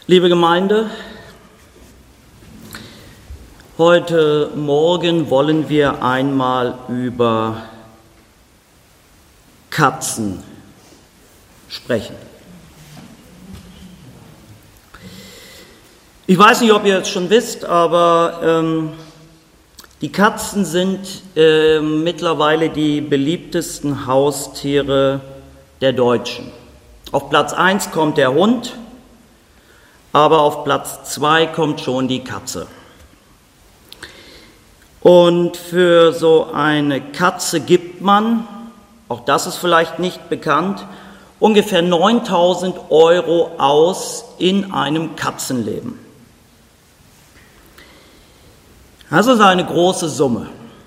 Liebe Gemeinde, heute Morgen wollen wir einmal über Katzen sprechen. Ich weiß nicht, ob ihr es schon wisst, aber die Katzen sind mittlerweile die beliebtesten Haustiere der Deutschen. Auf Platz 1 kommt der Hund, aber auf Platz 2 kommt schon die Katze. Und für so eine Katze gibt man, auch das ist vielleicht nicht bekannt, ungefähr 9.000 € aus in einem Katzenleben. Das ist eine große Summe.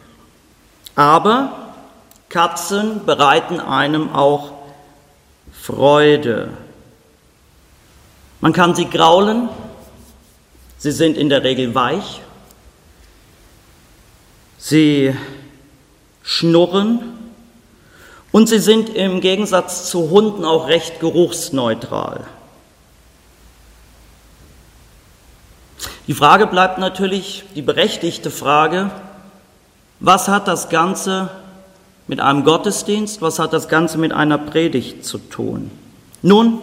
Aber Katzen bereiten einem auch Freude. Man kann sie kraulen, sie sind in der Regel weich, sie schnurren und sie sind im Gegensatz zu Hunden auch recht geruchsneutral. Die Frage bleibt natürlich, die berechtigte Frage, was hat das Ganze mit einem Gottesdienst, was hat das Ganze mit einer Predigt zu tun? Nun,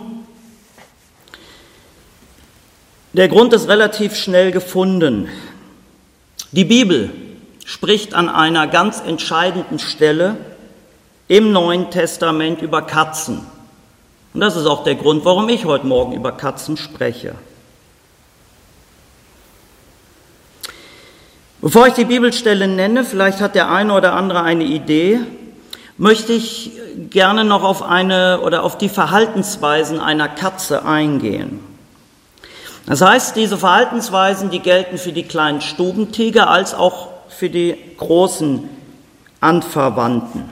der Grund ist relativ schnell gefunden. Die Bibel spricht an einer ganz entscheidenden Stelle im Neuen Testament über Katzen. Und das ist auch der Grund, warum ich heute Morgen über Katzen spreche. Bevor ich die Bibelstelle nenne, vielleicht hat der eine oder andere eine Idee, möchte ich gerne noch auf die Verhaltensweisen einer Katze eingehen. Das heißt, diese Verhaltensweisen, die gelten für die kleinen Stubentiger als auch für die großen Anverwandten.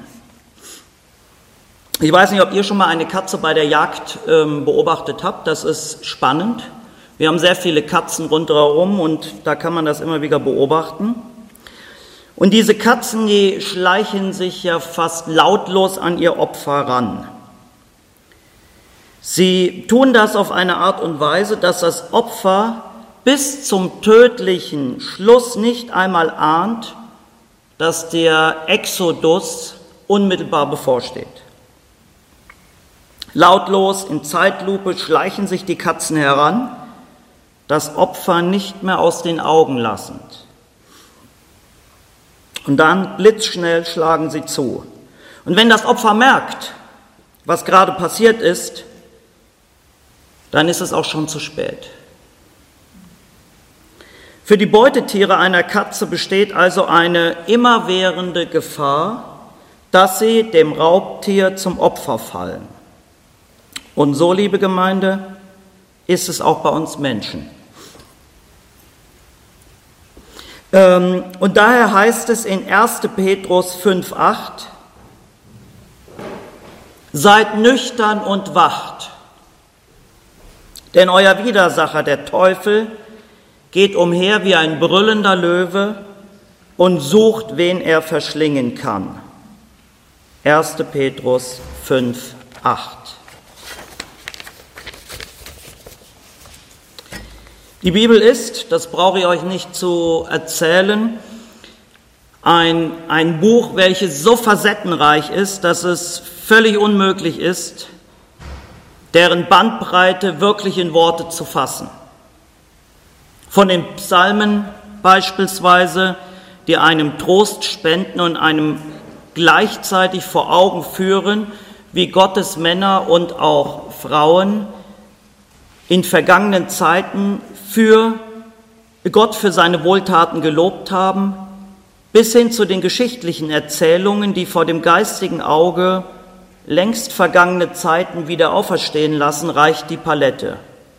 Ich weiß nicht, ob ihr schon mal eine Katze bei der Jagd beobachtet habt. Das ist spannend. Wir haben sehr viele Katzen rundherum und da kann man das immer wieder beobachten. Und diese Katzen, die schleichen sich ja fast lautlos an ihr Opfer ran. Sie tun das auf eine Art und Weise, dass das Opfer bis zum tödlichen Schluss nicht einmal ahnt, dass der Exodus unmittelbar bevorsteht. Lautlos in Zeitlupe schleichen sich die Katzen heran, das Opfer nicht mehr aus den Augen lassend. Und dann blitzschnell schlagen sie zu. Und wenn das Opfer merkt, was gerade passiert ist, dann ist es auch schon zu spät. Für die Beutetiere einer Katze besteht also eine immerwährende Gefahr, dass sie dem Raubtier zum Opfer fallen. Und so, liebe Gemeinde, ist es auch bei uns Menschen. Und daher heißt es in 1. Petrus 5,8: Seid nüchtern und wacht, denn euer Widersacher, der Teufel, geht umher wie ein brüllender Löwe und sucht, wen er verschlingen kann. 1. Petrus 5,8. Die Bibel ist, das brauche ich euch nicht zu erzählen, ein Buch, welches so facettenreich ist, dass es völlig unmöglich ist, deren Bandbreite wirklich in Worte zu fassen. Von den Psalmen beispielsweise, die einem Trost spenden und einem gleichzeitig vor Augen führen, wie Gottes Männer und auch Frauen in vergangenen Zeiten für Gott für seine Wohltaten gelobt haben, bis hin zu den geschichtlichen Erzählungen, die vor dem geistigen Auge längst vergangene Zeiten wieder auferstehen lassen, reicht die Palette.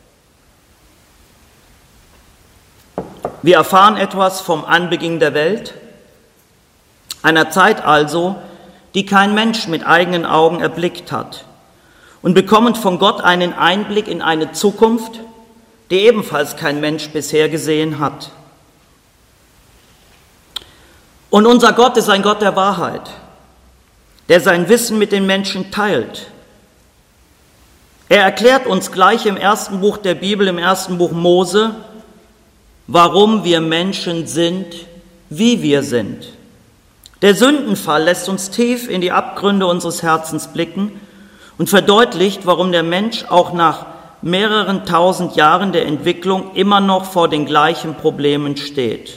Wir erfahren etwas vom Anbeginn der Welt, einer Zeit also, die kein Mensch mit eigenen Augen erblickt hat, und bekommen von Gott einen Einblick in eine Zukunft, die ebenfalls kein Mensch bisher gesehen hat. Und unser Gott ist ein Gott der Wahrheit, der sein Wissen mit den Menschen teilt. Er erklärt uns gleich im ersten Buch der Bibel, im ersten Buch Mose, warum wir Menschen sind, wie wir sind. Der Sündenfall lässt uns tief in die Abgründe unseres Herzens blicken und verdeutlicht, warum der Mensch auch nach mehreren tausend Jahren der Entwicklung immer noch vor den gleichen Problemen steht.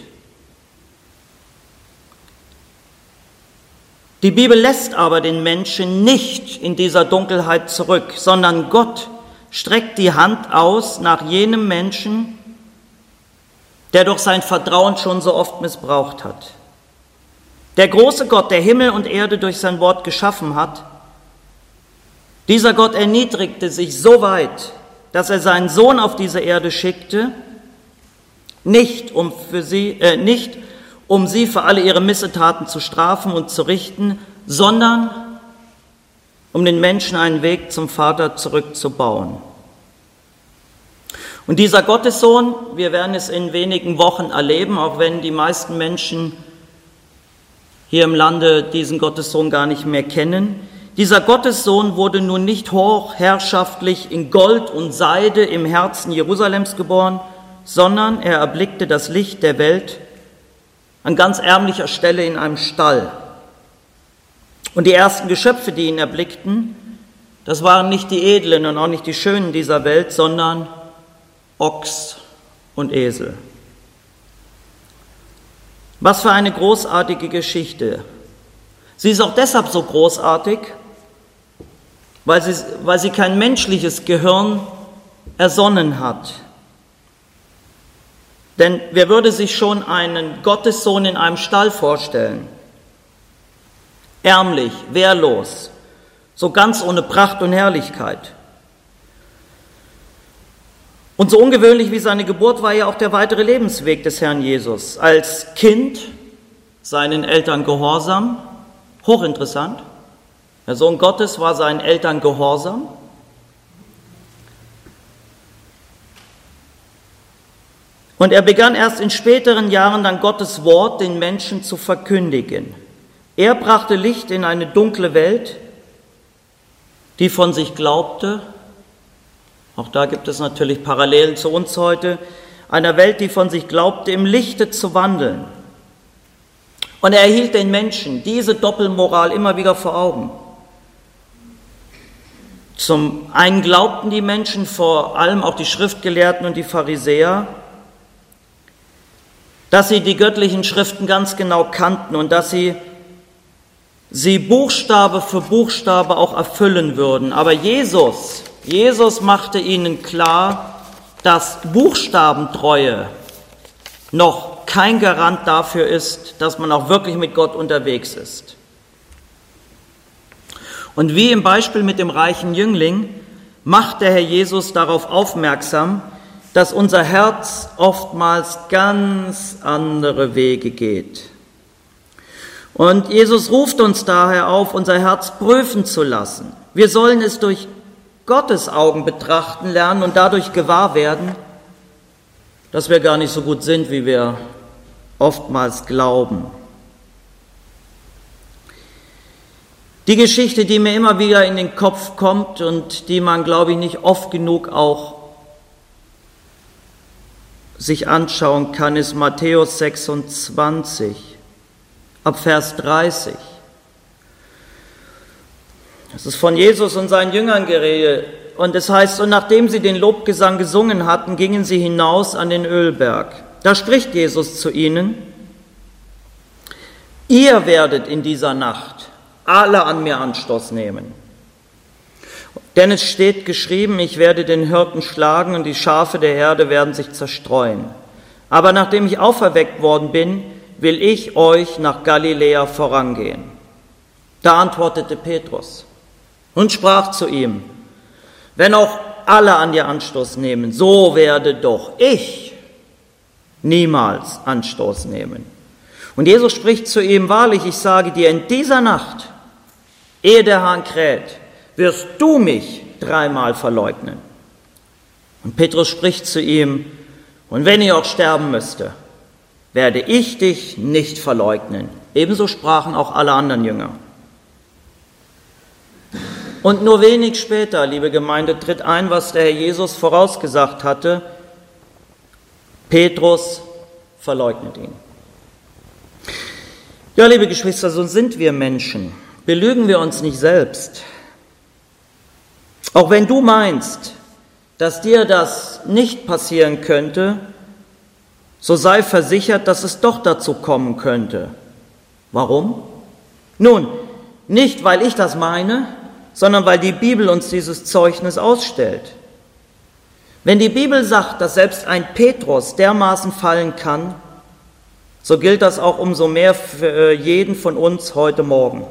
Die Bibel lässt aber den Menschen nicht in dieser Dunkelheit zurück, sondern Gott streckt die Hand aus nach jenem Menschen, der durch sein Vertrauen schon so oft missbraucht hat. Der große Gott, der Himmel und Erde durch sein Wort geschaffen hat, dieser Gott erniedrigte sich so weit, dass er seinen Sohn auf diese Erde schickte, nicht um sie für alle ihre Missetaten zu strafen und zu richten, sondern um den Menschen einen Weg zum Vater zurückzubauen. Und dieser Gottessohn, wir werden es in wenigen Wochen erleben, auch wenn die meisten Menschen hier im Lande diesen Gottessohn gar nicht mehr kennen. Dieser Gottessohn wurde nun nicht hochherrschaftlich in Gold und Seide im Herzen Jerusalems geboren, sondern er erblickte das Licht der Welt an ganz ärmlicher Stelle in einem Stall. Und die ersten Geschöpfe, die ihn erblickten, das waren nicht die Edlen und auch nicht die Schönen dieser Welt, sondern Ochs und Esel. Was für eine großartige Geschichte. Sie ist auch deshalb so großartig, weil sie kein menschliches Gehirn ersonnen hat. Denn wer würde sich schon einen Gottessohn in einem Stall vorstellen? Ärmlich, wehrlos, so ganz ohne Pracht und Herrlichkeit. Und so ungewöhnlich wie seine Geburt war ja auch der weitere Lebensweg des Herrn Jesus. Als Kind seinen Eltern gehorsam, hochinteressant. Der Sohn Gottes war seinen Eltern gehorsam. Und er begann erst in späteren Jahren dann Gottes Wort den Menschen zu verkündigen. Er brachte Licht in eine dunkle Welt, die von sich glaubte, auch da gibt es natürlich Parallelen zu uns heute, einer Welt, die von sich glaubte, im Lichte zu wandeln. Und er erhielt den Menschen diese Doppelmoral immer wieder vor Augen. Zum einen glaubten die Menschen, vor allem auch die Schriftgelehrten und die Pharisäer, dass sie die göttlichen Schriften ganz genau kannten und dass sie Buchstabe für Buchstabe auch erfüllen würden. Aber Jesus machte ihnen klar, dass Buchstabentreue noch kein Garant dafür ist, dass man auch wirklich mit Gott unterwegs ist. Und wie im Beispiel mit dem reichen Jüngling macht der Herr Jesus darauf aufmerksam, dass unser Herz oftmals ganz andere Wege geht. Und Jesus ruft uns daher auf, unser Herz prüfen zu lassen. Wir sollen es durch Gottes Augen betrachten lernen und dadurch gewahr werden, dass wir gar nicht so gut sind, wie wir oftmals glauben. Die Geschichte, die mir immer wieder in den Kopf kommt und die man, glaube ich, nicht oft genug auch sich anschauen kann, ist Matthäus 26, ab Vers 30. Es ist von Jesus und seinen Jüngern geredet. Und es heißt, und nachdem sie den Lobgesang gesungen hatten, gingen sie hinaus an den Ölberg. Da spricht Jesus zu ihnen: Ihr werdet in dieser Nacht alle an mir Anstoß nehmen. Denn es steht geschrieben, ich werde den Hirten schlagen und die Schafe der Herde werden sich zerstreuen. Aber nachdem ich auferweckt worden bin, will ich euch nach Galiläa vorangehen. Da antwortete Petrus und sprach zu ihm: Wenn auch alle an dir Anstoß nehmen, so werde doch ich niemals Anstoß nehmen. Und Jesus spricht zu ihm: Wahrlich, ich sage dir, in dieser Nacht, ehe der Hahn kräht, wirst du mich 3-mal verleugnen. Und Petrus spricht zu ihm: Und wenn ich auch sterben müsste, werde ich dich nicht verleugnen. Ebenso sprachen auch alle anderen Jünger. Und nur wenig später, liebe Gemeinde, tritt ein, was der Herr Jesus vorausgesagt hatte. Petrus verleugnet ihn. Ja, liebe Geschwister, so sind wir Menschen. Belügen wir uns nicht selbst. Auch wenn du meinst, dass dir das nicht passieren könnte, so sei versichert, dass es doch dazu kommen könnte. Warum? Nun, nicht weil ich das meine, sondern weil die Bibel uns dieses Zeugnis ausstellt. Wenn die Bibel sagt, dass selbst ein Petrus dermaßen fallen kann, so gilt das auch umso mehr für jeden von uns heute Morgen.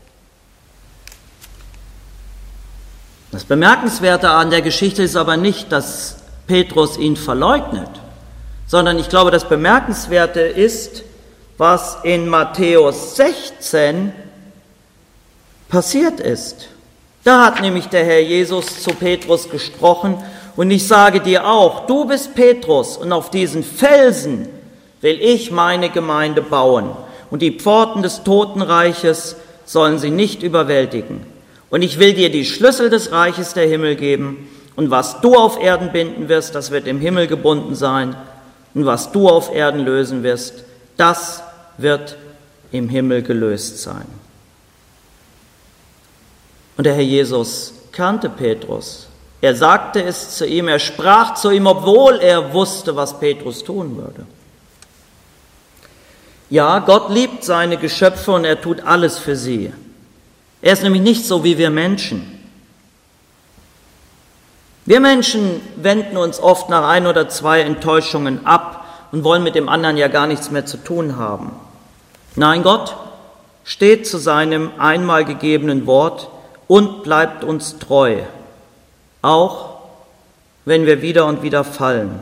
Das Bemerkenswerte an der Geschichte ist aber nicht, dass Petrus ihn verleugnet, sondern ich glaube, das Bemerkenswerte ist, was in Matthäus 16 passiert ist. Da hat nämlich der Herr Jesus zu Petrus gesprochen: Und ich sage dir auch, du bist Petrus, und auf diesen Felsen will ich meine Gemeinde bauen, und die Pforten des Totenreiches sollen sie nicht überwältigen. Und ich will dir die Schlüssel des Reiches der Himmel geben, und was du auf Erden binden wirst, das wird im Himmel gebunden sein, und was du auf Erden lösen wirst, das wird im Himmel gelöst sein. Und der Herr Jesus kannte Petrus. Er sagte es zu ihm, er sprach zu ihm, obwohl er wusste, was Petrus tun würde. Ja, Gott liebt seine Geschöpfe und er tut alles für sie. Er ist nämlich nicht so wie wir Menschen. Wir Menschen wenden uns oft nach 1 oder 2 Enttäuschungen ab und wollen mit dem anderen ja gar nichts mehr zu tun haben. Nein, Gott steht zu seinem einmal gegebenen Wort und bleibt uns treu, auch wenn wir wieder und wieder fallen.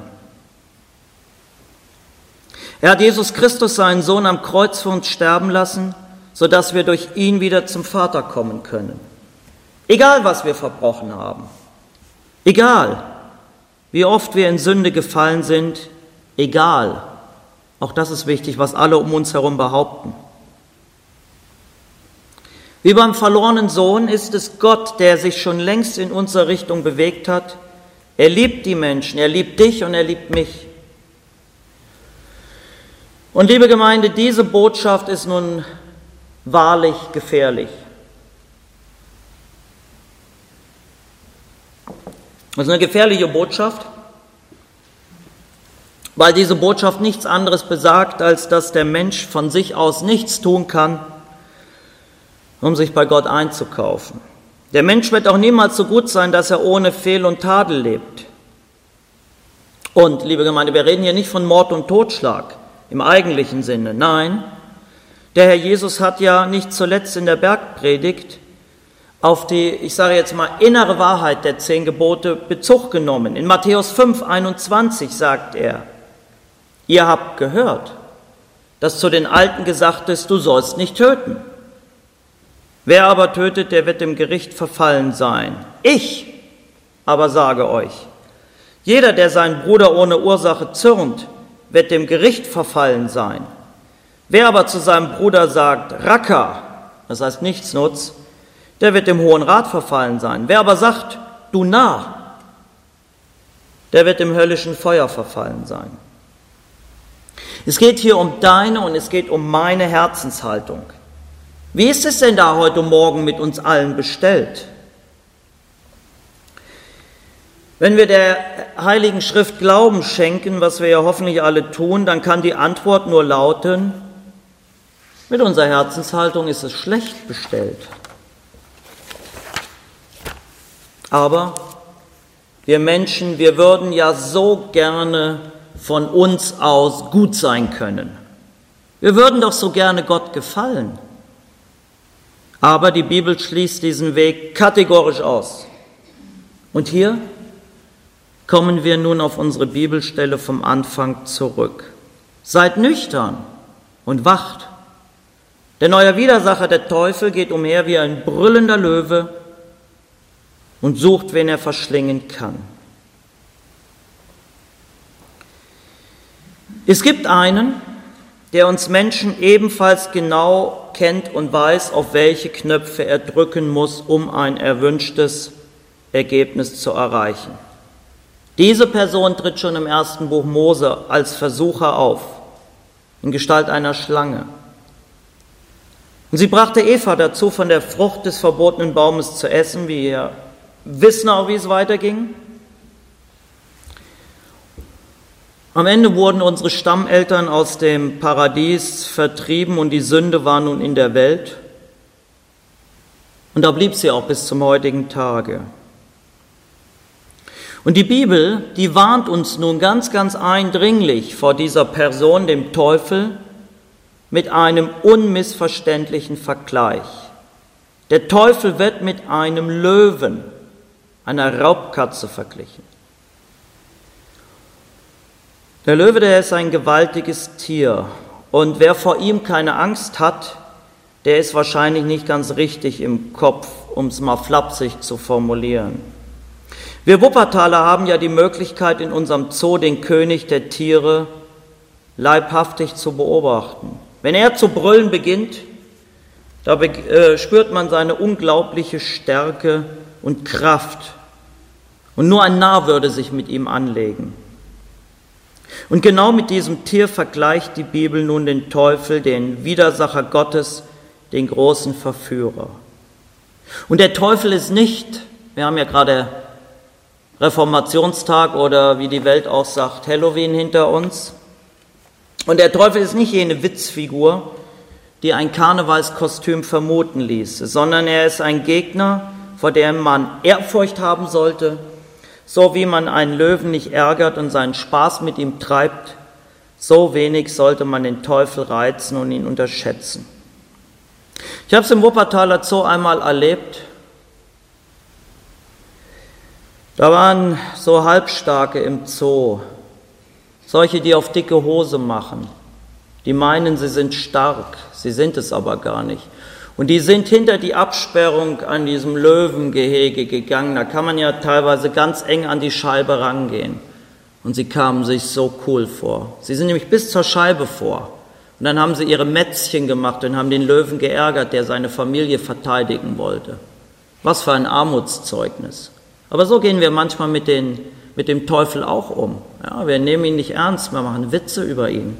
Er hat Jesus Christus, seinen Sohn, am Kreuz für uns sterben lassen, sodass wir durch ihn wieder zum Vater kommen können. Egal, was wir verbrochen haben, egal, wie oft wir in Sünde gefallen sind, egal, auch das ist wichtig, was alle um uns herum behaupten. Wie beim verlorenen Sohn ist es Gott, der sich schon längst in unsere Richtung bewegt hat. Er liebt die Menschen, er liebt dich und er liebt mich. Und liebe Gemeinde, diese Botschaft ist nun wahrlich gefährlich. Das ist eine gefährliche Botschaft, weil diese Botschaft nichts anderes besagt, als dass der Mensch von sich aus nichts tun kann, um sich bei Gott einzukaufen. Der Mensch wird auch niemals so gut sein, dass er ohne Fehl und Tadel lebt. Und, liebe Gemeinde, wir reden hier nicht von Mord und Totschlag im eigentlichen Sinne. Nein, der Herr Jesus hat ja nicht zuletzt in der Bergpredigt auf die, ich sage jetzt mal, innere Wahrheit der 10 Gebote Bezug genommen. In Matthäus 5,21 sagt er: Ihr habt gehört, dass zu den Alten gesagt ist, du sollst nicht töten. Wer aber tötet, der wird dem Gericht verfallen sein. Ich aber sage euch, jeder, der seinen Bruder ohne Ursache zürnt, wird dem Gericht verfallen sein. Wer aber zu seinem Bruder sagt, Racker, das heißt Nichtsnutz, der wird dem Hohen Rat verfallen sein. Wer aber sagt, du Narr, der wird dem höllischen Feuer verfallen sein. Es geht hier um deine und es geht um meine Herzenshaltung. Wie ist es denn da heute Morgen mit uns allen bestellt? Wenn wir der Heiligen Schrift Glauben schenken, was wir ja hoffentlich alle tun, dann kann die Antwort nur lauten: Mit unserer Herzenshaltung ist es schlecht bestellt. Aber wir Menschen, wir würden ja so gerne von uns aus gut sein können. Wir würden doch so gerne Gott gefallen. Aber die Bibel schließt diesen Weg kategorisch aus. Und hier kommen wir nun auf unsere Bibelstelle vom Anfang zurück. Seid nüchtern und wacht. Denn euer Widersacher, der Teufel, geht umher wie ein brüllender Löwe und sucht, wen er verschlingen kann. Es gibt einen, der uns Menschen ebenfalls genau kennt und weiß, auf welche Knöpfe er drücken muss, um ein erwünschtes Ergebnis zu erreichen. Diese Person tritt schon im ersten Buch Mose als Versucher auf, in Gestalt einer Schlange. Und sie brachte Eva dazu, von der Frucht des verbotenen Baumes zu essen. Wir wissen auch, wie es weiterging. Am Ende wurden unsere Stammeltern aus dem Paradies vertrieben und die Sünde war nun in der Welt. Und da blieb sie auch bis zum heutigen Tage. Und die Bibel, die warnt uns nun ganz, ganz eindringlich vor dieser Person, dem Teufel, mit einem unmissverständlichen Vergleich. Der Teufel wird mit einem Löwen, einer Raubkatze verglichen. Der Löwe, der ist ein gewaltiges Tier und wer vor ihm keine Angst hat, der ist wahrscheinlich nicht ganz richtig im Kopf, um es mal flapsig zu formulieren. Wir Wuppertaler haben ja die Möglichkeit, in unserem Zoo den König der Tiere leibhaftig zu beobachten. Wenn er zu brüllen beginnt, da spürt man seine unglaubliche Stärke und Kraft. Und nur ein Narr würde sich mit ihm anlegen. Und genau mit diesem Tier vergleicht die Bibel nun den Teufel, den Widersacher Gottes, den großen Verführer. Und der Teufel ist nicht, wir haben ja gerade Reformationstag oder wie die Welt auch sagt, Halloween hinter uns. Und der Teufel ist nicht jene Witzfigur, die ein Karnevalskostüm vermuten ließ, sondern er ist ein Gegner, vor dem man Ehrfurcht haben sollte. So wie man einen Löwen nicht ärgert und seinen Spaß mit ihm treibt, so wenig sollte man den Teufel reizen und ihn unterschätzen. Ich habe es im Wuppertaler Zoo einmal erlebt. Da waren so Halbstarke im Zoo, solche, die auf dicke Hose machen. Die meinen, sie sind stark, sie sind es aber gar nicht. Und die sind hinter die Absperrung an diesem Löwengehege gegangen. Da kann man ja teilweise ganz eng an die Scheibe rangehen. Und sie kamen sich so cool vor. Sie sind nämlich bis zur Scheibe vor. Und dann haben sie ihre Mätzchen gemacht und haben den Löwen geärgert, der seine Familie verteidigen wollte. Was für ein Armutszeugnis. Aber so gehen wir manchmal mit dem Teufel auch um. Ja, wir nehmen ihn nicht ernst, wir machen Witze über ihn.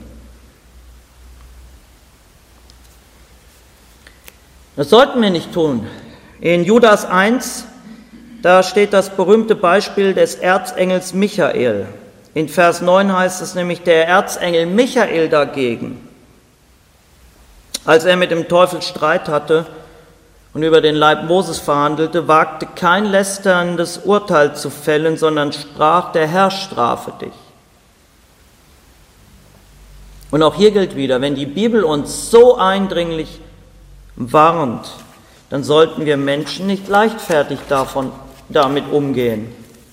Das sollten wir nicht tun. In Judas 1, da steht das berühmte Beispiel des Erzengels Michael. In Vers 9 heißt es nämlich, der Erzengel Michael dagegen, als er mit dem Teufel Streit hatte und über den Leib Moses verhandelte, wagte kein lästerndes Urteil zu fällen, sondern sprach, der Herr strafe dich. Und auch hier gilt wieder, wenn die Bibel uns so eindringlich warnt, dann sollten wir Menschen nicht leichtfertig damit umgehen.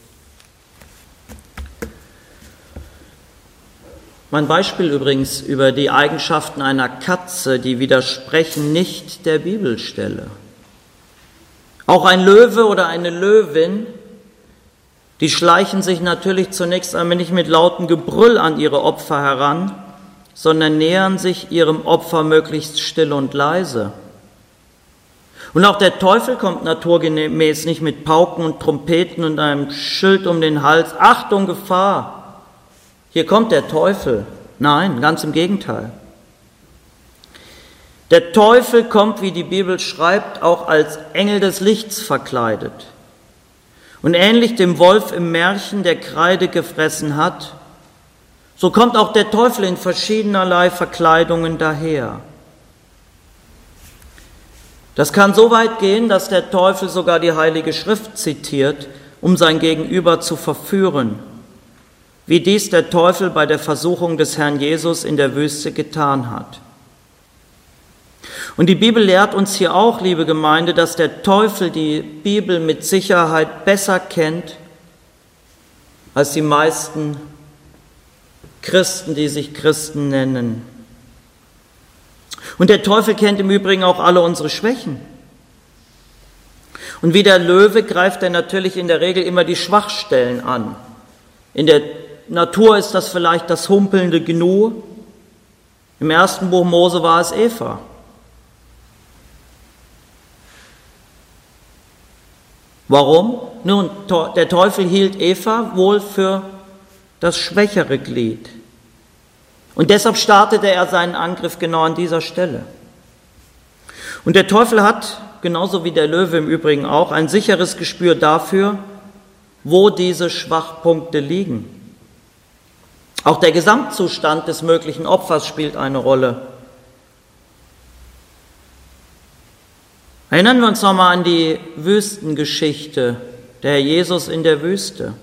Mein Beispiel übrigens über die Eigenschaften einer Katze, die widersprechen nicht der Bibelstelle. Auch ein Löwe oder eine Löwin, die schleichen sich natürlich zunächst einmal nicht mit lautem Gebrüll an ihre Opfer heran, sondern nähern sich ihrem Opfer möglichst still und leise. Und auch der Teufel kommt naturgemäß nicht mit Pauken und Trompeten und einem Schild um den Hals. Achtung, Gefahr! Hier kommt der Teufel. Nein, ganz im Gegenteil. Der Teufel kommt, wie die Bibel schreibt, auch als Engel des Lichts verkleidet. Und ähnlich dem Wolf im Märchen, der Kreide gefressen hat, so kommt auch der Teufel in verschiedenerlei Verkleidungen daher. Das kann so weit gehen, dass der Teufel sogar die Heilige Schrift zitiert, um sein Gegenüber zu verführen, wie dies der Teufel bei der Versuchung des Herrn Jesus in der Wüste getan hat. Und die Bibel lehrt uns hier auch, liebe Gemeinde, dass der Teufel die Bibel mit Sicherheit besser kennt als die meisten Christen, die sich Christen nennen. Und der Teufel kennt im Übrigen auch alle unsere Schwächen. Und wie der Löwe greift er natürlich in der Regel immer die Schwachstellen an. In der Natur ist das vielleicht das humpelnde Gnu. Im ersten Buch Mose war es Eva. Warum? Nun, der Teufel hielt Eva wohl für das schwächere Glied. Und deshalb startete er seinen Angriff genau an dieser Stelle. Und der Teufel hat, genauso wie der Löwe im Übrigen auch, ein sicheres Gespür dafür, wo diese Schwachpunkte liegen. Auch der Gesamtzustand des möglichen Opfers spielt eine Rolle. Erinnern wir uns nochmal an die Wüstengeschichte, der Herr Jesus in der Wüste.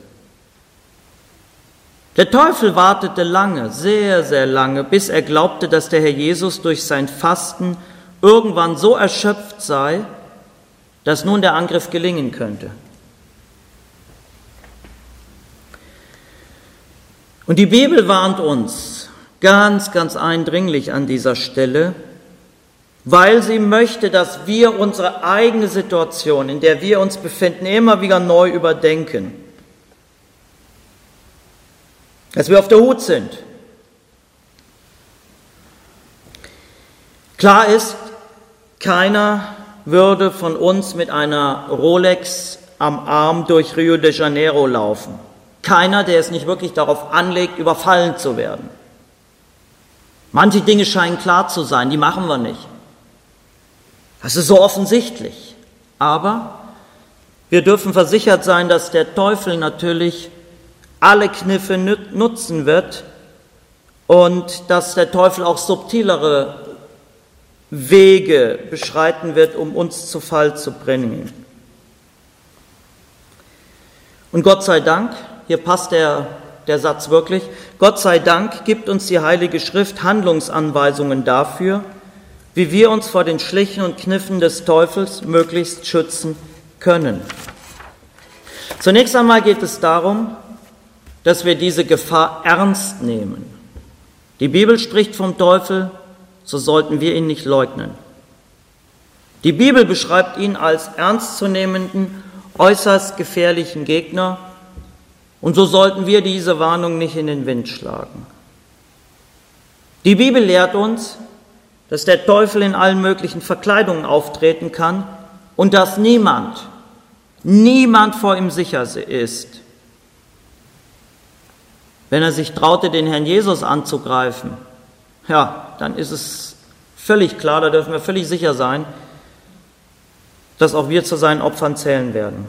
Der Teufel wartete lange, sehr, sehr lange, bis er glaubte, dass der Herr Jesus durch sein Fasten irgendwann so erschöpft sei, dass nun der Angriff gelingen könnte. Und die Bibel warnt uns ganz, ganz eindringlich an dieser Stelle, weil sie möchte, dass wir unsere eigene Situation, in der wir uns befinden, immer wieder neu überdenken. Dass wir auf der Hut sind. Klar ist, keiner würde von uns mit einer Rolex am Arm durch Rio de Janeiro laufen. Keiner, der es nicht wirklich darauf anlegt, überfallen zu werden. Manche Dinge scheinen klar zu sein, die machen wir nicht. Das ist so offensichtlich. Aber wir dürfen versichert sein, dass der Teufel natürlich alle Kniffe nutzen wird und dass der Teufel auch subtilere Wege beschreiten wird, um uns zu Fall zu bringen. Und Gott sei Dank, hier passt der Satz wirklich, Gott sei Dank gibt uns die Heilige Schrift Handlungsanweisungen dafür, wie wir uns vor den Schlichen und Kniffen des Teufels möglichst schützen können. Zunächst einmal geht es darum, dass wir diese Gefahr ernst nehmen. Die Bibel spricht vom Teufel, so sollten wir ihn nicht leugnen. Die Bibel beschreibt ihn als ernstzunehmenden, äußerst gefährlichen Gegner, und so sollten wir diese Warnung nicht in den Wind schlagen. Die Bibel lehrt uns, dass der Teufel in allen möglichen Verkleidungen auftreten kann und dass niemand vor ihm sicher ist. Wenn er sich traute, den Herrn Jesus anzugreifen, ja, dann ist es völlig klar, da dürfen wir völlig sicher sein, dass auch wir zu seinen Opfern zählen werden.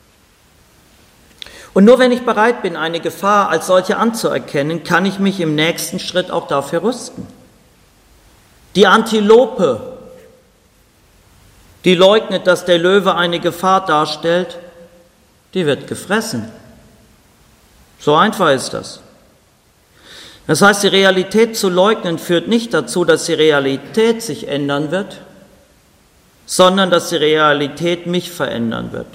Und nur wenn ich bereit bin, eine Gefahr als solche anzuerkennen, kann ich mich im nächsten Schritt auch dafür rüsten. Die Antilope, die leugnet, dass der Löwe eine Gefahr darstellt, die wird gefressen. So einfach ist das. Das heißt, die Realität zu leugnen führt nicht dazu, dass die Realität sich ändern wird, sondern dass die Realität mich verändern wird.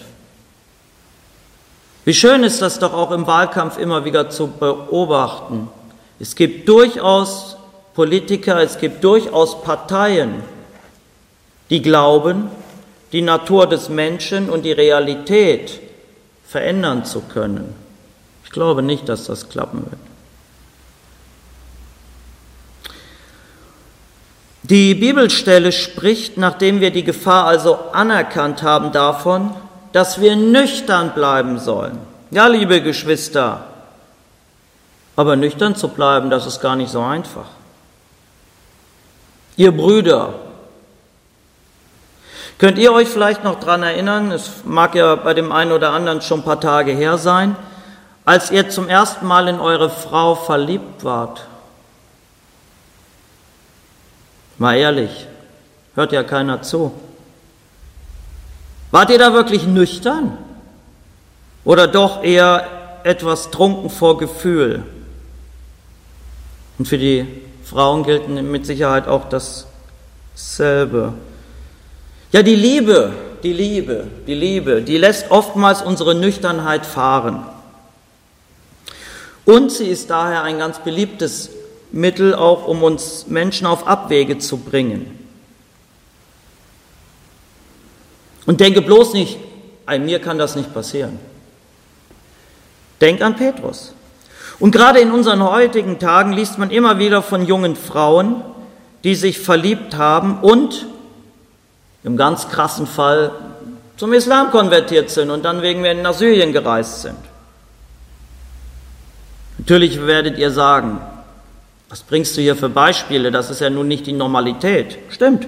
Wie schön ist das doch auch im Wahlkampf immer wieder zu beobachten. Es gibt durchaus Politiker, es gibt durchaus Parteien, die glauben, die Natur des Menschen und die Realität verändern zu können. Ich glaube nicht, dass das klappen wird. Die Bibelstelle spricht, nachdem wir die Gefahr also anerkannt haben, davon, dass wir nüchtern bleiben sollen. Ja, liebe Geschwister, aber nüchtern zu bleiben, das ist gar nicht so einfach. Ihr Brüder, könnt ihr euch vielleicht noch daran erinnern, es mag ja bei dem einen oder anderen schon ein paar Tage her sein, als ihr zum ersten Mal in eure Frau verliebt wart? Mal ehrlich, hört ja keiner zu. Wart ihr da wirklich nüchtern? Oder doch eher etwas trunken vor Gefühl? Und für die Frauen gilt mit Sicherheit auch dasselbe. Ja, die Liebe, die lässt oftmals unsere Nüchternheit fahren. Und sie ist daher ein ganz beliebtes Mittel, auch um uns Menschen auf Abwege zu bringen. Und denke bloß nicht, mir kann das nicht passieren. Denk an Petrus. Und gerade in unseren heutigen Tagen liest man immer wieder von jungen Frauen, die sich verliebt haben und im ganz krassen Fall zum Islam konvertiert sind und dann wegen mir nach Syrien gereist sind. Natürlich werdet ihr sagen, was bringst du hier für Beispiele? Das ist ja nun nicht die Normalität. Stimmt.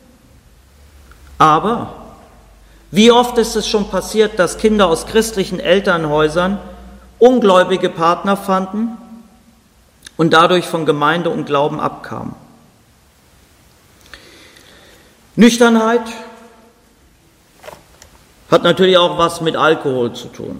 Aber wie oft ist es schon passiert, dass Kinder aus christlichen Elternhäusern ungläubige Partner fanden und dadurch von Gemeinde und Glauben abkamen? Nüchternheit hat natürlich auch was mit Alkohol zu tun.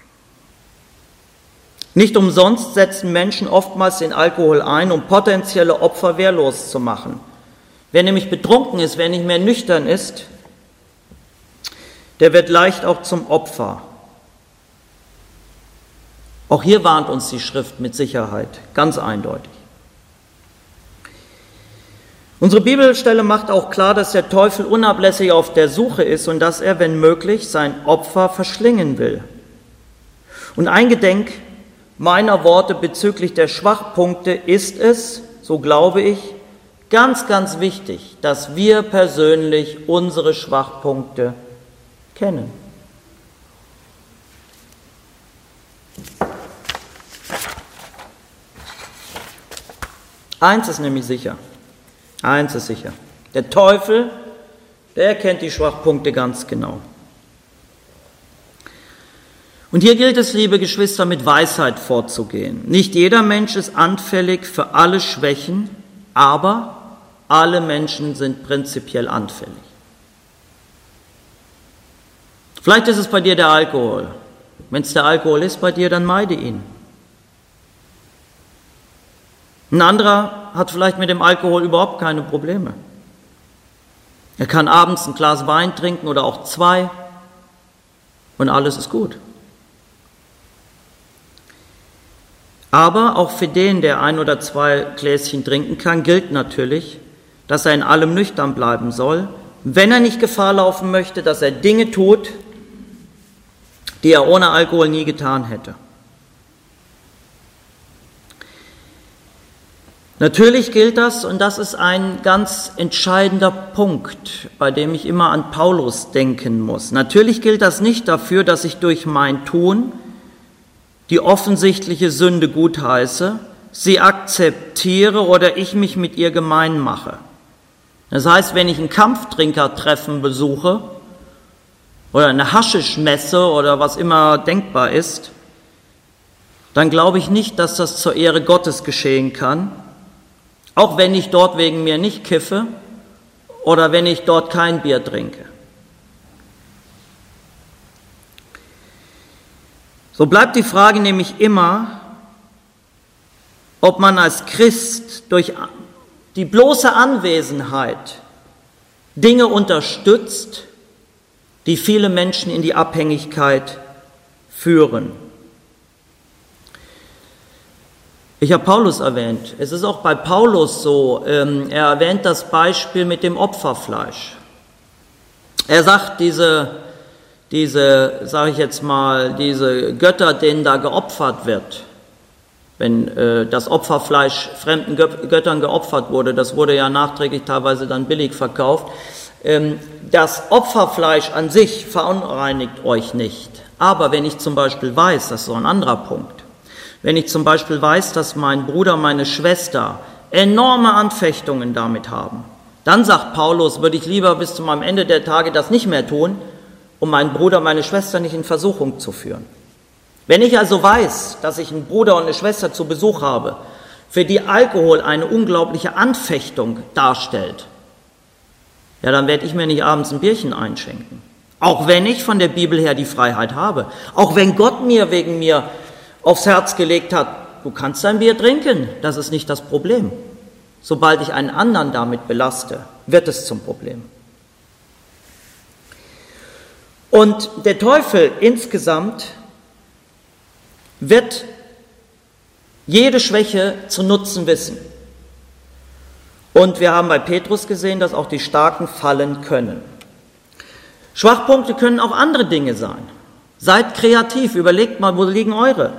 Nicht umsonst setzen Menschen oftmals den Alkohol ein, um potenzielle Opfer wehrlos zu machen. Wer nämlich betrunken ist, wer nicht mehr nüchtern ist, der wird leicht auch zum Opfer. Auch hier warnt uns die Schrift mit Sicherheit, ganz eindeutig. Unsere Bibelstelle macht auch klar, dass der Teufel unablässig auf der Suche ist und dass er, wenn möglich, sein Opfer verschlingen will. Und eingedenk meiner Worte bezüglich der Schwachpunkte ist es, so glaube ich, ganz, ganz wichtig, dass wir persönlich unsere Schwachpunkte kennen. Eins ist nämlich sicher. Eins ist sicher. Der Teufel, der kennt die Schwachpunkte ganz genau. Und hier gilt es, liebe Geschwister, mit Weisheit vorzugehen. Nicht jeder Mensch ist anfällig für alle Schwächen, aber alle Menschen sind prinzipiell anfällig. Vielleicht ist es bei dir der Alkohol. Wenn es der Alkohol ist bei dir, dann meide ihn. Ein anderer hat vielleicht mit dem Alkohol überhaupt keine Probleme. Er kann abends ein Glas Wein trinken oder auch 2 und alles ist gut. Aber auch für den, der 1 oder 2 Gläschen trinken kann, gilt natürlich, dass er in allem nüchtern bleiben soll, wenn er nicht Gefahr laufen möchte, dass er Dinge tut, die er ohne Alkohol nie getan hätte. Natürlich gilt das, und das ist ein ganz entscheidender Punkt, bei dem ich immer an Paulus denken muss. Natürlich gilt das nicht dafür, dass ich durch mein Tun die offensichtliche Sünde gutheiße, sie akzeptiere oder ich mich mit ihr gemein mache. Das heißt, wenn ich ein Kampftrinkertreffen besuche oder eine Haschischmesse oder was immer denkbar ist, dann glaube ich nicht, dass das zur Ehre Gottes geschehen kann, auch wenn ich dort wegen mir nicht kiffe oder wenn ich dort kein Bier trinke. So bleibt die Frage nämlich immer, ob man als Christ durch die bloße Anwesenheit Dinge unterstützt, die viele Menschen in die Abhängigkeit führen. Ich habe Paulus erwähnt. Es ist auch bei Paulus so, er erwähnt das Beispiel mit dem Opferfleisch. Er sagt, diese sage ich jetzt mal, diese Götter, denen da geopfert wird, wenn das Opferfleisch fremden Göttern geopfert wurde, das wurde ja nachträglich teilweise dann billig verkauft, das Opferfleisch an sich verunreinigt euch nicht. Aber wenn ich zum Beispiel weiß, das ist so ein anderer Punkt, wenn ich zum Beispiel weiß, dass mein Bruder, meine Schwester enorme Anfechtungen damit haben, dann sagt Paulus, würde ich lieber bis zum Ende der Tage das nicht mehr tun, um meinen Bruder, meine Schwester nicht in Versuchung zu führen. Wenn ich also weiß, dass ich einen Bruder und eine Schwester zu Besuch habe, für die Alkohol eine unglaubliche Anfechtung darstellt, ja, dann werde ich mir nicht abends ein Bierchen einschenken. Auch wenn ich von der Bibel her die Freiheit habe. Auch wenn Gott mir wegen mir aufs Herz gelegt hat, du kannst ein Bier trinken, das ist nicht das Problem. Sobald ich einen anderen damit belaste, wird es zum Problem. Und der Teufel insgesamt wird jede Schwäche zu nutzen wissen. Und wir haben bei Petrus gesehen, dass auch die Starken fallen können. Schwachpunkte können auch andere Dinge sein. Seid kreativ, überlegt mal, wo liegen eure?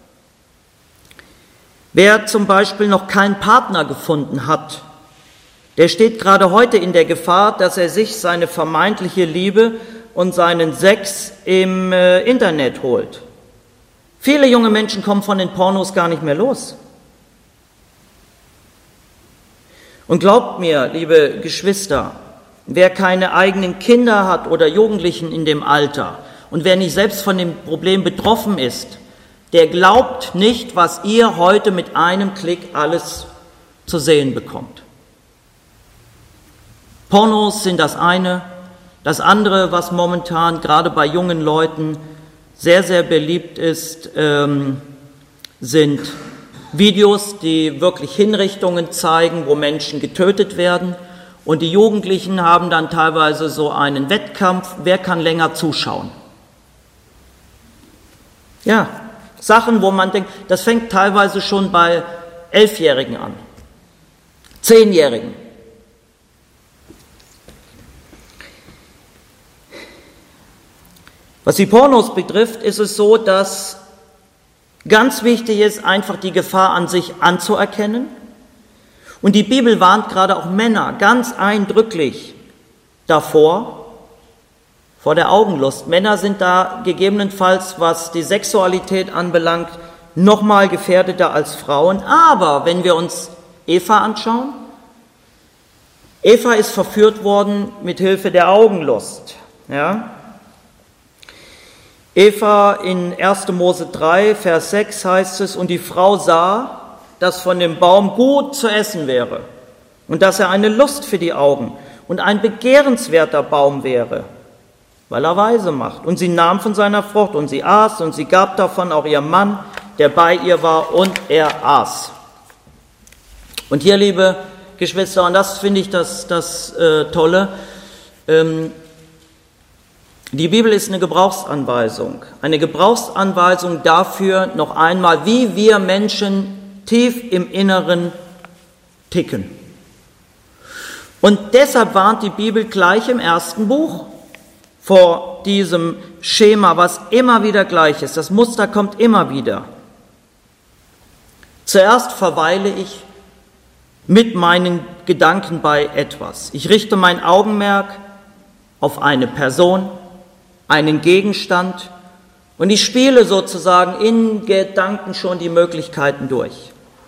Wer zum Beispiel noch keinen Partner gefunden hat, der steht gerade heute in der Gefahr, dass er sich seine vermeintliche Liebe und seinen Sex im Internet holt. Viele junge Menschen kommen von den Pornos gar nicht mehr los. Und glaubt mir, liebe Geschwister, wer keine eigenen Kinder hat oder Jugendlichen in dem Alter und wer nicht selbst von dem Problem betroffen ist, der glaubt nicht, was ihr heute mit einem Klick alles zu sehen bekommt. Pornos sind das eine. Das andere, was momentan gerade bei jungen Leuten sehr, sehr beliebt ist, sind Videos, die wirklich Hinrichtungen zeigen, wo Menschen getötet werden. Und die Jugendlichen haben dann teilweise so einen Wettkampf, wer kann länger zuschauen. Ja, Sachen, wo man denkt, das fängt teilweise schon bei 11-Jährigen an, 10-Jährigen. Was die Pornos betrifft, ist es so, dass ganz wichtig ist, einfach die Gefahr an sich anzuerkennen. Und die Bibel warnt gerade auch Männer ganz eindrücklich davor, vor der Augenlust. Männer sind da gegebenenfalls, was die Sexualität anbelangt, noch mal gefährdeter als Frauen. Aber wenn wir uns Eva anschauen, Eva ist verführt worden mit Hilfe der Augenlust. Ja? Eva in 1. Mose 3, Vers 6 heißt es, und die Frau sah, dass von dem Baum gut zu essen wäre und dass er eine Lust für die Augen und ein begehrenswerter Baum wäre, weil er weise macht. Und sie nahm von seiner Frucht und sie aß und sie gab davon auch ihrem Mann, der bei ihr war, und er aß. Und hier, liebe Geschwister, und das finde ich das Tolle, die Bibel ist eine Gebrauchsanweisung dafür, noch einmal, wie wir Menschen tief im Inneren ticken. Und deshalb warnt die Bibel gleich im ersten Buch vor diesem Schema, was immer wieder gleich ist. Das Muster kommt immer wieder. Zuerst verweile ich mit meinen Gedanken bei etwas. Ich richte mein Augenmerk auf eine Person, einen Gegenstand, und ich spiele sozusagen in Gedanken schon die Möglichkeiten durch.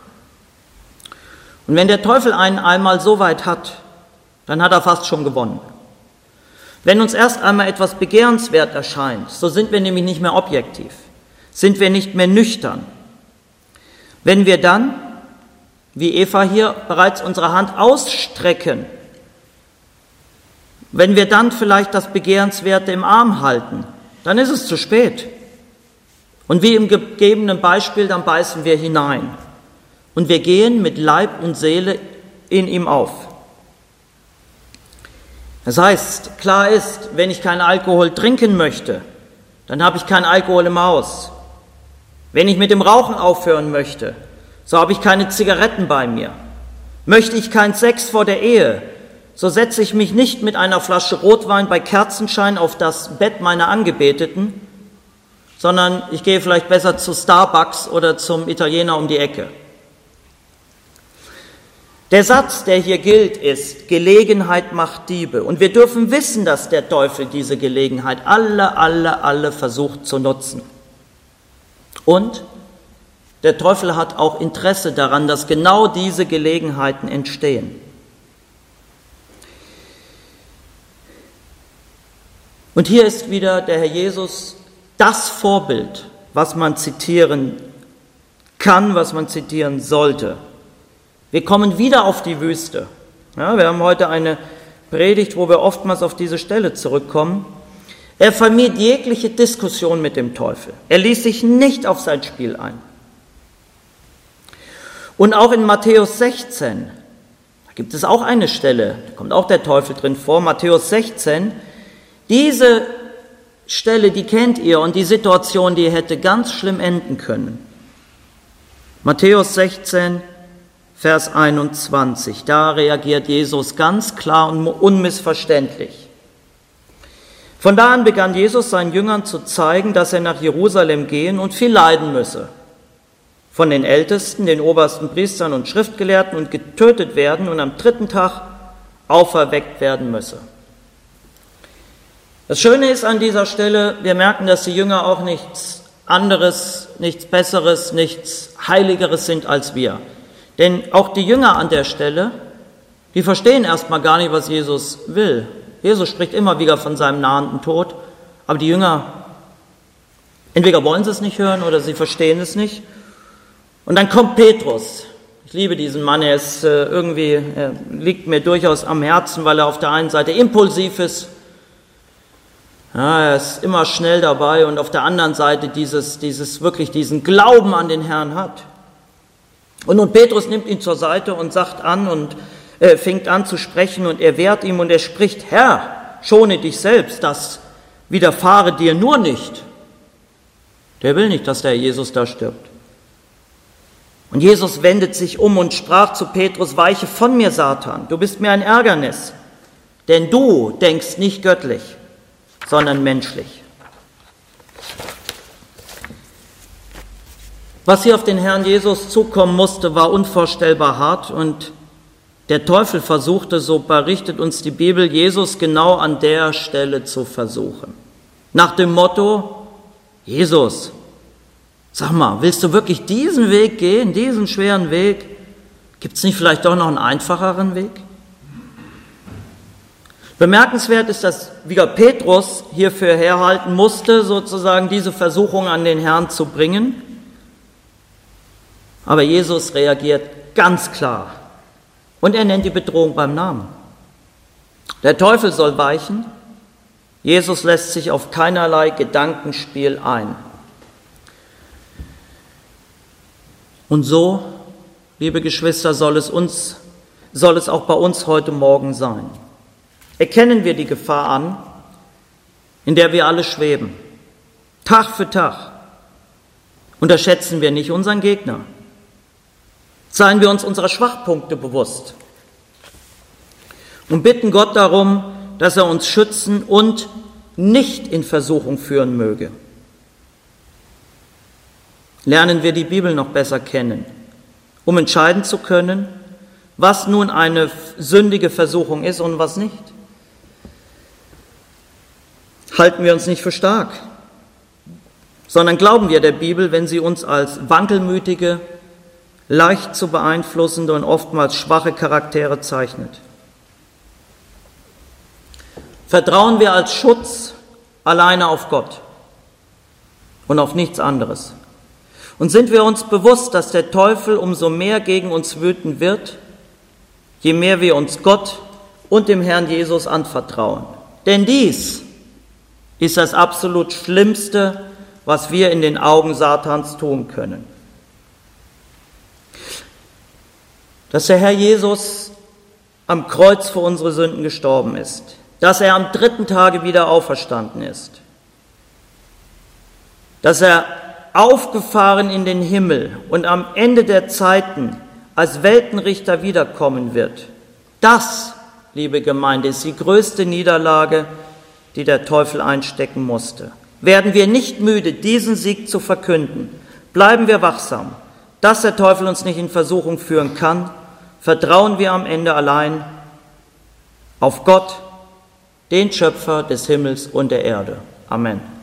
Und wenn der Teufel einen einmal so weit hat, dann hat er fast schon gewonnen. Wenn uns erst einmal etwas begehrenswert erscheint, so sind wir nämlich nicht mehr objektiv, sind wir nicht mehr nüchtern. Wenn wir dann, wie Eva hier, bereits unsere Hand ausstrecken, wenn wir dann vielleicht das Begehrenswerte im Arm halten, dann ist es zu spät. Und wie im gegebenen Beispiel, dann beißen wir hinein. Und wir gehen mit Leib und Seele in ihm auf. Das heißt, klar ist, wenn ich keinen Alkohol trinken möchte, dann habe ich keinen Alkohol im Haus. Wenn ich mit dem Rauchen aufhören möchte, so habe ich keine Zigaretten bei mir. Möchte ich keinen Sex vor der Ehe, so setze ich mich nicht mit einer Flasche Rotwein bei Kerzenschein auf das Bett meiner Angebeteten, sondern ich gehe vielleicht besser zu Starbucks oder zum Italiener um die Ecke. Der Satz, der hier gilt, ist, Gelegenheit macht Diebe. Und wir dürfen wissen, dass der Teufel diese Gelegenheit alle versucht zu nutzen. Und der Teufel hat auch Interesse daran, dass genau diese Gelegenheiten entstehen. Und hier ist wieder der Herr Jesus das Vorbild, was man zitieren kann, was man zitieren sollte. Wir kommen wieder auf die Wüste. Ja, wir haben heute eine Predigt, wo wir oftmals auf diese Stelle zurückkommen. Er vermied jegliche Diskussion mit dem Teufel. Er ließ sich nicht auf sein Spiel ein. Und auch in Matthäus 16, da gibt es auch eine Stelle, da kommt auch der Teufel drin vor, Matthäus 16, diese Stelle, die kennt ihr, und die Situation, die hätte ganz schlimm enden können. Matthäus 16, Vers 21, da reagiert Jesus ganz klar und unmissverständlich. Von da an begann Jesus seinen Jüngern zu zeigen, dass er nach Jerusalem gehen und viel leiden müsse. Von den Ältesten, den obersten Priestern und Schriftgelehrten und getötet werden und am 3. Tag auferweckt werden müsse. Das Schöne ist an dieser Stelle, wir merken, dass die Jünger auch nichts anderes, nichts Besseres, nichts Heiligeres sind als wir. Denn auch die Jünger an der Stelle, die verstehen erstmal gar nicht, was Jesus will. Jesus spricht immer wieder von seinem nahenden Tod, aber die Jünger, entweder wollen sie es nicht hören oder sie verstehen es nicht. Und dann kommt Petrus. Ich liebe diesen Mann, er liegt mir durchaus am Herzen, weil er auf der einen Seite impulsiv ist. Ja, er ist immer schnell dabei und auf der anderen Seite diesen Glauben an den Herrn hat. Und nun Petrus nimmt ihn zur Seite und fängt an zu sprechen und er wehrt ihm und er spricht: Herr, schone dich selbst, das widerfahre dir nur nicht. Der will nicht, dass der Jesus da stirbt. Und Jesus wendet sich um und sprach zu Petrus: Weiche von mir, Satan, du bist mir ein Ärgernis, denn du denkst nicht göttlich, sondern menschlich. Was hier auf den Herrn Jesus zukommen musste, war unvorstellbar hart und der Teufel versuchte, so berichtet uns die Bibel, Jesus genau an der Stelle zu versuchen. Nach dem Motto: Jesus, sag mal, willst du wirklich diesen Weg gehen, diesen schweren Weg? Gibt es nicht vielleicht doch noch einen einfacheren Weg? Bemerkenswert ist, dass wieder Petrus hierfür herhalten musste, sozusagen diese Versuchung an den Herrn zu bringen. Aber Jesus reagiert ganz klar und er nennt die Bedrohung beim Namen. Der Teufel soll weichen, Jesus lässt sich auf keinerlei Gedankenspiel ein. Und so, liebe Geschwister, soll es auch bei uns heute Morgen sein. Erkennen wir die Gefahr an, in der wir alle schweben. Tag für Tag unterschätzen wir nicht unseren Gegner. Seien wir uns unserer Schwachpunkte bewusst und bitten Gott darum, dass er uns schützen und nicht in Versuchung führen möge. Lernen wir die Bibel noch besser kennen, um entscheiden zu können, was nun eine sündige Versuchung ist und was nicht. Halten wir uns nicht für stark, sondern glauben wir der Bibel, wenn sie uns als wankelmütige, leicht zu beeinflussende und oftmals schwache Charaktere zeichnet. Vertrauen wir als Schutz alleine auf Gott und auf nichts anderes. Und sind wir uns bewusst, dass der Teufel umso mehr gegen uns wüten wird, je mehr wir uns Gott und dem Herrn Jesus anvertrauen. Denn dies ist das absolut Schlimmste, was wir in den Augen Satans tun können. Dass der Herr Jesus am Kreuz für unsere Sünden gestorben ist, dass er am 3. Tage wieder auferstanden ist, dass er aufgefahren in den Himmel und am Ende der Zeiten als Weltenrichter wiederkommen wird. Das, liebe Gemeinde, ist die größte Niederlage, die der Teufel einstecken musste. Werden wir nicht müde, diesen Sieg zu verkünden, bleiben wir wachsam, dass der Teufel uns nicht in Versuchung führen kann, vertrauen wir am Ende allein auf Gott, den Schöpfer des Himmels und der Erde. Amen.